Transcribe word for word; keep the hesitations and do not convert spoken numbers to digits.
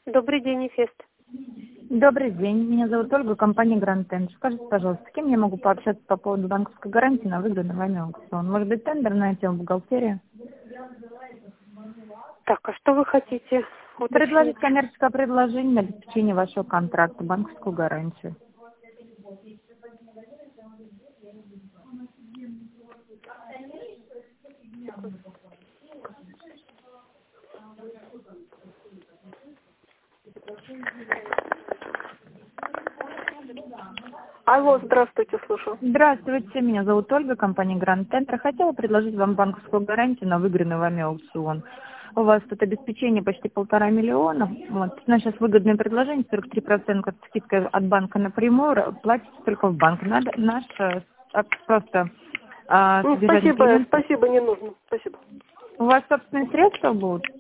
Добрый день, Эфест. Добрый день, меня зовут Ольга, компания Grand Ten. Скажите, пожалуйста, с кем я могу пообщаться по поводу банковской гарантии на выгодный вами аукцион? Может быть, тендерная тема, бухгалтерия? Так, а что вы хотите уточнить? Предложить коммерческое предложение на обеспечение вашего контракта, банковскую гарантию. Алло, здравствуйте, слушаю. Здравствуйте, меня зовут Ольга, компания Grand Center. Хотела предложить вам банковскую гарантию на выигранный вами аукцион. У вас тут обеспечение почти полтора миллиона. Вот. У нас сейчас выгодное предложение, сорок три процента скидка от банка напрямую, платите только в банк. Надо наш э, просто а, Ну, содержательный спасибо, клиент. спасибо, не нужно. Спасибо. У вас собственные средства будут?